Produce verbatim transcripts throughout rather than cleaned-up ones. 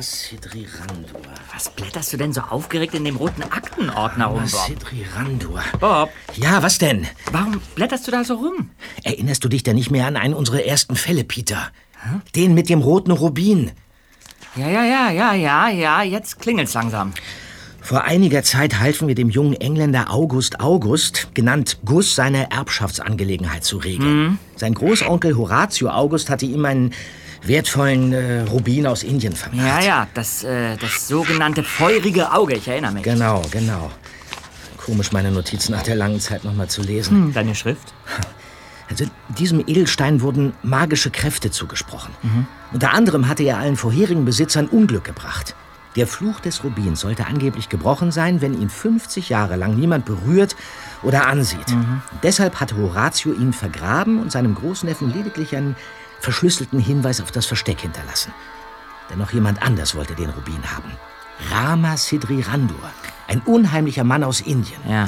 Rama Sidri Randur. Was blätterst du denn so aufgeregt in dem roten Aktenordner rum, Bob? Rama Sidri Randur. Bob? Ja, was denn? Warum blätterst du da so rum? Erinnerst du dich denn nicht mehr an einen unserer ersten Fälle, Peter? Hm? Den mit dem roten Rubin. Ja, ja, ja, ja, ja, ja, jetzt klingelt's langsam. Vor einiger Zeit halfen wir dem jungen Engländer August August, genannt Gus, seine Erbschaftsangelegenheit zu regeln. Mhm. Sein Großonkel Horatio August hatte ihm einen wertvollen äh, Rubin aus Indien vermacht. Ja, ja, das, äh, das sogenannte feurige Auge, ich erinnere mich. Genau, genau. Komisch, meine Notizen nach der langen Zeit noch mal zu lesen. Hm, deine Schrift? Also diesem Edelstein wurden magische Kräfte zugesprochen. Mhm. Unter anderem hatte er allen vorherigen Besitzern Unglück gebracht. Der Fluch des Rubins sollte angeblich gebrochen sein, wenn ihn fünfzig Jahre lang niemand berührt oder ansieht. Mhm. Deshalb hatte Horatio ihn vergraben und seinem Großneffen lediglich einen verschlüsselten Hinweis auf das Versteck hinterlassen. Denn noch jemand anders wollte den Rubin haben. Rama Sidri Randur, ein unheimlicher Mann aus Indien. Ja.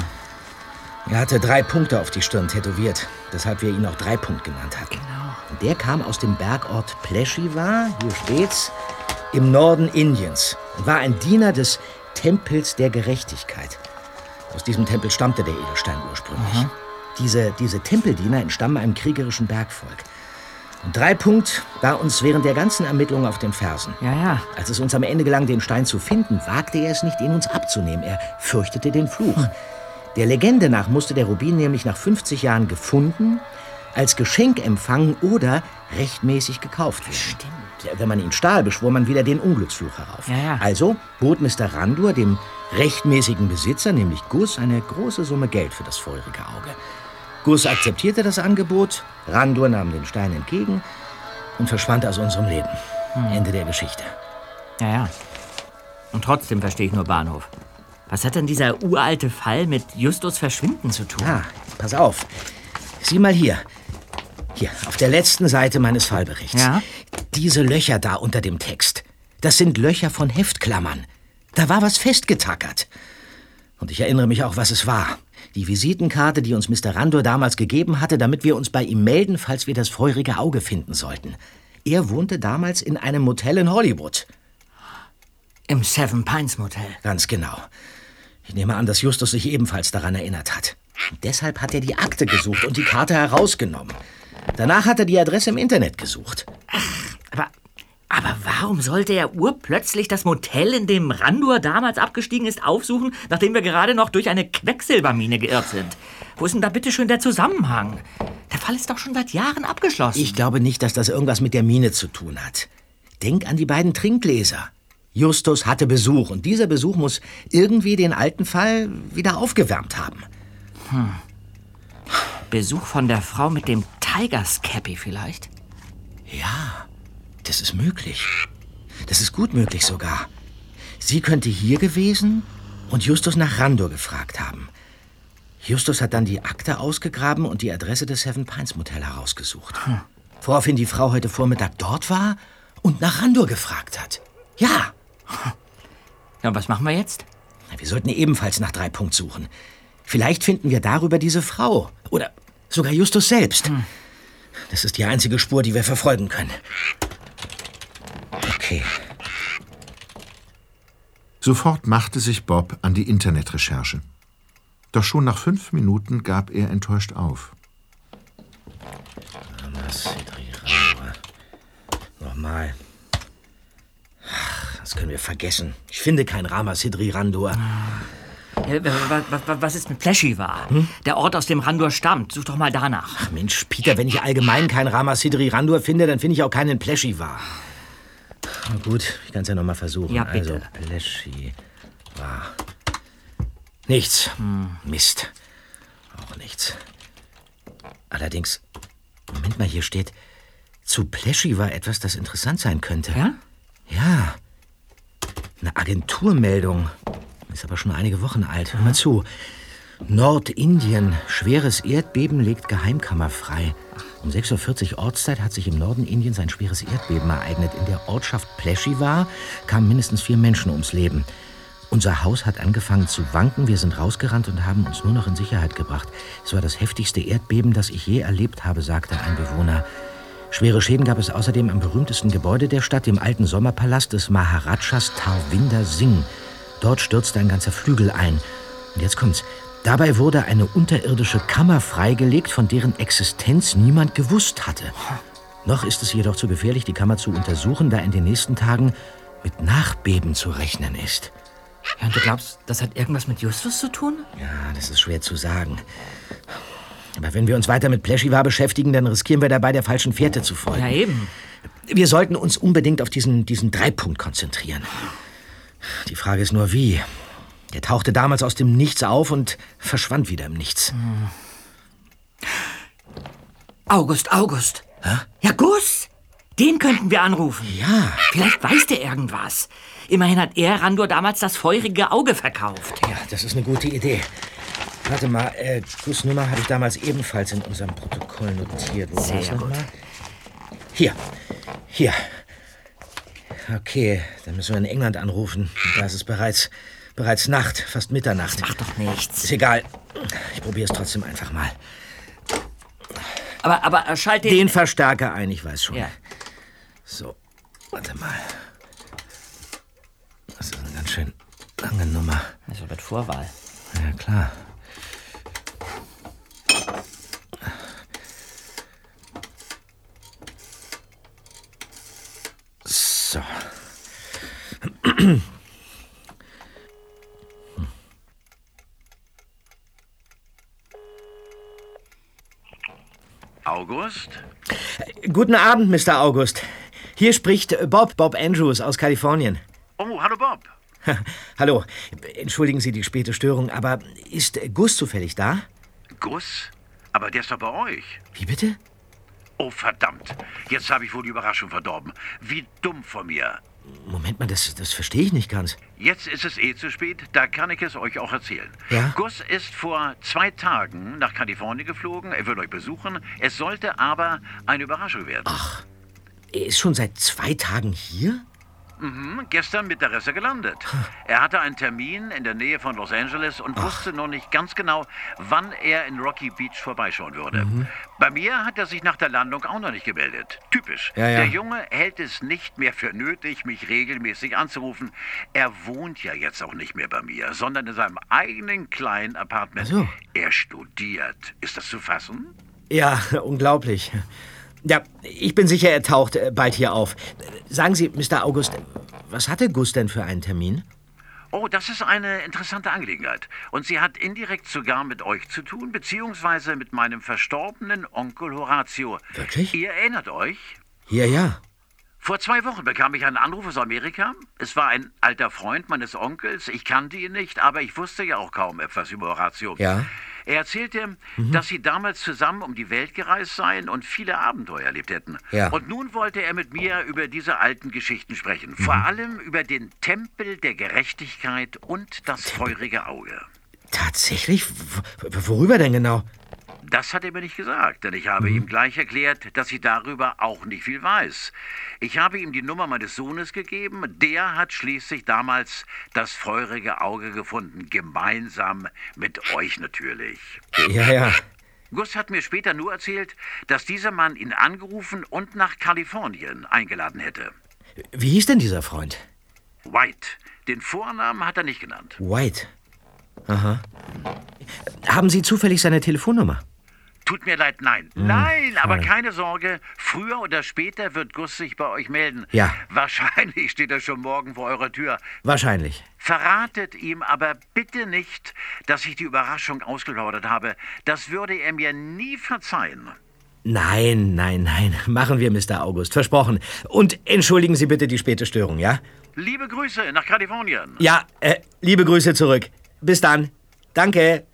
Er hatte drei Punkte auf die Stirn tätowiert, weshalb wir ihn auch Dreipunkt genannt hatten. Genau. Und der kam aus dem Bergort Pleshiva, hier steht's, im Norden Indiens und war ein Diener des Tempels der Gerechtigkeit. Aus diesem Tempel stammte der Edelstein ursprünglich. Mhm. Diese, diese Tempeldiener entstammen einem kriegerischen Bergvolk. Und Dreipunkt war uns während der ganzen Ermittlungen auf den Fersen. Ja, ja. Als es uns am Ende gelang, den Stein zu finden, wagte er es nicht, ihn uns abzunehmen. Er fürchtete den Fluch. Hm. Der Legende nach musste der Rubin nämlich nach fünfzig Jahren gefunden, als Geschenk empfangen oder rechtmäßig gekauft werden. Stimmt. Ja, wenn man ihn stahl, beschwor man wieder den Unglücksfluch herauf. Ja, ja. Also bot Mister Randur dem rechtmäßigen Besitzer, nämlich Gus, eine große Summe Geld für das feurige Auge. Gus akzeptierte das Angebot, Randur nahm den Stein entgegen und verschwand aus unserem Leben. Hm. Ende der Geschichte. Ja, ja. Und trotzdem verstehe ich nur Bahnhof. Was hat denn dieser uralte Fall mit Justus Verschwinden zu tun? Ah, pass auf. Sieh mal hier. Hier, auf der letzten Seite meines Fallberichts. Ja? Diese Löcher da unter dem Text. Das sind Löcher von Heftklammern. Da war was festgetackert. Und ich erinnere mich auch, was es war. Die Visitenkarte, die uns Mister Randur damals gegeben hatte, damit wir uns bei ihm melden, falls wir das feurige Auge finden sollten. Er wohnte damals in einem Motel in Hollywood. Im Seven Pines Motel? Ganz genau. Ich nehme an, dass Justus sich ebenfalls daran erinnert hat. Und deshalb hat er die Akte gesucht und die Karte herausgenommen. Danach hat er die Adresse im Internet gesucht. Ach, aber, aber warum sollte er urplötzlich das Motel, in dem Randur damals abgestiegen ist, aufsuchen, nachdem wir gerade noch durch eine Quecksilbermine geirrt sind? Wo ist denn da bitte schön der Zusammenhang? Der Fall ist doch schon seit Jahren abgeschlossen. Ich glaube nicht, dass das irgendwas mit der Mine zu tun hat. Denk an die beiden Trinkgläser. Justus hatte Besuch und dieser Besuch muss irgendwie den alten Fall wieder aufgewärmt haben. Hm. Besuch von der Frau mit dem Tigers Cappy vielleicht? Ja, das ist möglich. Das ist gut möglich sogar. Sie könnte hier gewesen und Justus nach Randur gefragt haben. Justus hat dann die Akte ausgegraben und die Adresse des Seven Pines Motel herausgesucht. Hm. Woraufhin die Frau heute Vormittag dort war und nach Randur gefragt hat. Ja. Ja, und was machen wir jetzt? Wir sollten ebenfalls nach Dreipunkt suchen. Vielleicht finden wir darüber diese Frau. Oder sogar Justus selbst. Hm. Das ist die einzige Spur, die wir verfolgen können. Okay. Sofort machte sich Bob an die Internetrecherche. Doch schon nach fünf Minuten gab er enttäuscht auf. Nochmal. Das können wir vergessen. Ich finde kein Rama Sidri Randur. Ja, was ist mit Pleshiva? Hm? Der Ort, aus dem Randur stammt. Such doch mal danach. Ach Mensch, Peter, wenn ich allgemein kein Rama Sidri Randur finde, dann finde ich auch keinen in Pleshiva. Na gut, ich kann es ja noch mal versuchen. Ja, bitte. Also, Pleshiva. Nichts. Hm. Mist. Auch nichts. Allerdings, Moment mal, hier steht, zu Pleshiva etwas, das interessant sein könnte. Ja? Ja. Eine Agenturmeldung. Ist aber schon einige Wochen alt. Hör mal zu. Nordindien. Schweres Erdbeben legt Geheimkammer frei. Um sechs Uhr vierzig Ortszeit hat sich im Norden Indiens ein schweres Erdbeben ereignet. In der Ortschaft Pleshiva kamen mindestens vier Menschen ums Leben. Unser Haus hat angefangen zu wanken. Wir sind rausgerannt und haben uns nur noch in Sicherheit gebracht. Es war das heftigste Erdbeben, das ich je erlebt habe, sagte ein Bewohner. Schwere Schäden gab es außerdem am berühmtesten Gebäude der Stadt, dem alten Sommerpalast des Maharajas Tarvinder Singh. Dort stürzte ein ganzer Flügel ein. Und jetzt kommt's. Dabei wurde eine unterirdische Kammer freigelegt, von deren Existenz niemand gewusst hatte. Noch ist es jedoch zu gefährlich, die Kammer zu untersuchen, da in den nächsten Tagen mit Nachbeben zu rechnen ist. Ja, und du glaubst, das hat irgendwas mit Justus zu tun? Ja, das ist schwer zu sagen. Aber wenn wir uns weiter mit Pleschivar beschäftigen, dann riskieren wir dabei, der falschen Fährte zu folgen. Ja, eben. Wir sollten uns unbedingt auf diesen, diesen Dreipunkt konzentrieren. Die Frage ist nur, wie. Der tauchte damals aus dem Nichts auf und verschwand wieder im Nichts. Hm. August, August. Hä? Ja, Gus. Den könnten wir anrufen. Ja. Vielleicht weiß der irgendwas. Immerhin hat er Randur damals das feurige Auge verkauft. Ja, das ist eine gute Idee. Warte mal, äh, Gus' Nummer habe ich damals ebenfalls in unserem Protokoll notiert. Wo Sehr war's noch gut. mal? Hier, hier. Okay, dann müssen wir in England anrufen. Da ist es bereits, bereits Nacht, fast Mitternacht. Macht doch nichts. Ist egal. Ich probiere es trotzdem einfach mal. Aber, aber schalt den... Den Verstärker ein, ich weiß schon. Ja. So, warte mal. Das ist eine ganz schön lange Nummer. Das ist mit Vorwahl. Ja, klar. So. August? Guten Abend, Mister August. Hier spricht Bob, Bob Andrews aus Kalifornien. Oh, hallo Bob. Hallo, entschuldigen Sie die späte Störung, aber ist Gus zufällig da? Gus? Aber der ist doch bei euch. Wie bitte? Oh, verdammt. Jetzt habe ich wohl die Überraschung verdorben. Wie dumm von mir. Moment mal, das, das verstehe ich nicht ganz. Jetzt ist es eh zu spät, da kann ich es euch auch erzählen. Ja? Gus ist vor zwei Tagen nach Kalifornien geflogen. Er will euch besuchen. Es sollte aber eine Überraschung werden. Ach, er ist schon seit zwei Tagen hier? Mhm, gestern mit der Resse gelandet. Er hatte einen Termin in der Nähe von Los Angeles und Ach. wusste noch nicht ganz genau, wann er in Rocky Beach vorbeischauen würde. Mhm. Bei mir hat er sich nach der Landung auch noch nicht gemeldet. Typisch. Ja, ja. Der Junge hält es nicht mehr für nötig, mich regelmäßig anzurufen. Er wohnt ja jetzt auch nicht mehr bei mir, sondern in seinem eigenen kleinen Apartment. Ach so. Er studiert. Ist das zu fassen? Ja, unglaublich. Ja, ich bin sicher, er taucht äh, bald hier auf. Sagen Sie, Mister August, was hatte Gus denn für einen Termin? Oh, das ist eine interessante Angelegenheit. Und sie hat indirekt sogar mit euch zu tun, beziehungsweise mit meinem verstorbenen Onkel Horatio. Wirklich? Ihr erinnert euch? Ja, ja. Vor zwei Wochen bekam ich einen Anruf aus Amerika. Es war ein alter Freund meines Onkels. Ich kannte ihn nicht, aber ich wusste ja auch kaum etwas über Horatio. Ja. Er erzählte, dass sie damals zusammen um die Welt gereist seien und viele Abenteuer erlebt hätten. Ja. Und nun wollte er mit mir über diese alten Geschichten sprechen. Vor allem über den Tempel der Gerechtigkeit und das feurige Auge. Tatsächlich? W w- worüber denn genau? Das hat er mir nicht gesagt, denn ich habe ihm gleich erklärt, dass ich darüber auch nicht viel weiß. Ich habe ihm die Nummer meines Sohnes gegeben. Der hat schließlich damals das feurige Auge gefunden, gemeinsam mit euch natürlich. Ja, ja. Gus hat mir später nur erzählt, dass dieser Mann ihn angerufen und nach Kalifornien eingeladen hätte. Wie hieß denn dieser Freund? White. Den Vornamen hat er nicht genannt. White. Aha. Haben Sie zufällig seine Telefonnummer? Tut mir leid, nein. Nein, aber schade. keine Sorge. Früher oder später wird Gus sich bei euch melden. Ja. Wahrscheinlich steht er schon morgen vor eurer Tür. Wahrscheinlich. Verratet ihm aber bitte nicht, dass ich die Überraschung ausgeplaudert habe. Das würde er mir nie verzeihen. Nein, nein, nein. Machen wir, Mister August. Versprochen. Und entschuldigen Sie bitte die späte Störung, ja? Liebe Grüße nach Kalifornien. Ja, äh, liebe Grüße zurück. Bis dann. Danke.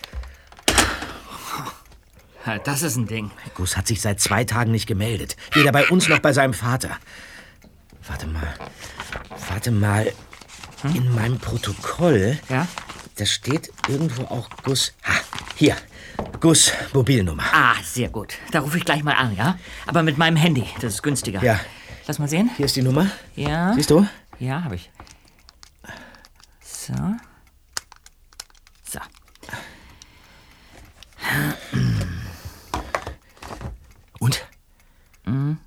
Das ist ein Ding. Gus hat sich seit zwei Tagen nicht gemeldet. Weder bei uns noch bei seinem Vater. Warte mal. Warte mal. In meinem Protokoll, Ja? da steht irgendwo auch Gus. Ha, hier. Gus Mobilnummer. Ah, sehr gut. Da rufe ich gleich mal an, ja? Aber mit meinem Handy. Das ist günstiger. Ja. Lass mal sehen. Hier ist die Nummer. Ja. Siehst du? Ja, habe ich. So. So. Und? Mhm.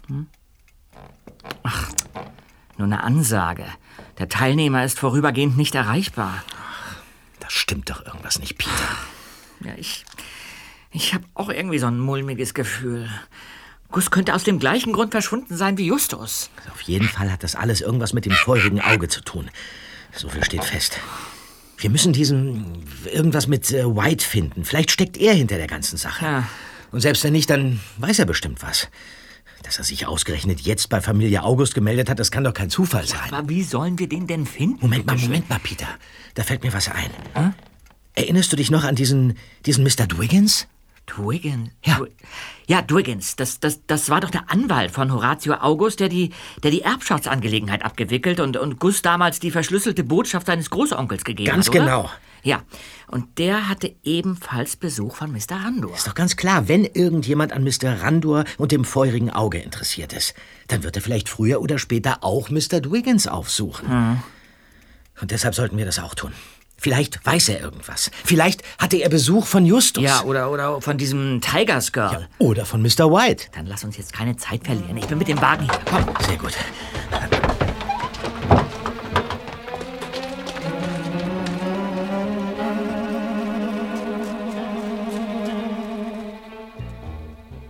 Nur eine Ansage. Der Teilnehmer ist vorübergehend nicht erreichbar. Da stimmt doch irgendwas nicht, Peter. Ja, ich... Ich habe auch irgendwie so ein mulmiges Gefühl. Gus könnte aus dem gleichen Grund verschwunden sein wie Justus. Auf jeden Fall hat das alles irgendwas mit dem feurigen Auge zu tun. So viel steht fest. Wir müssen diesen... irgendwas mit äh, White finden. Vielleicht steckt er hinter der ganzen Sache. Ja. Und selbst wenn nicht, dann weiß er bestimmt was. Dass er sich ausgerechnet jetzt bei Familie August gemeldet hat, das kann doch kein Zufall sein. Aber wie sollen wir den denn finden? Moment mal, Moment mal, Peter. Da fällt mir was ein. Hm? Erinnerst du dich noch an diesen, diesen Mister Dwiggins? Dwiggins? Ja. Ja, Dwiggins. Das, das, das war doch der Anwalt von Horatio August, der die, der die Erbschaftsangelegenheit abgewickelt und, und Gus damals die verschlüsselte Botschaft seines Großonkels gegeben Ganz hat, oder? genau. Ja, und der hatte ebenfalls Besuch von Mister Randor. Ist doch ganz klar, wenn irgendjemand an Mister Randor und dem feurigen Auge interessiert ist, dann wird er vielleicht früher oder später auch Mister Dwiggins aufsuchen. Hm. Und deshalb sollten wir das auch tun. Vielleicht weiß er irgendwas. Vielleicht hatte er Besuch von Justus. Ja, oder, oder von diesem Tigers Girl. Ja, oder von Mister White. Dann lass uns jetzt keine Zeit verlieren. Ich bin mit dem Wagen hier. Komm. Sehr gut.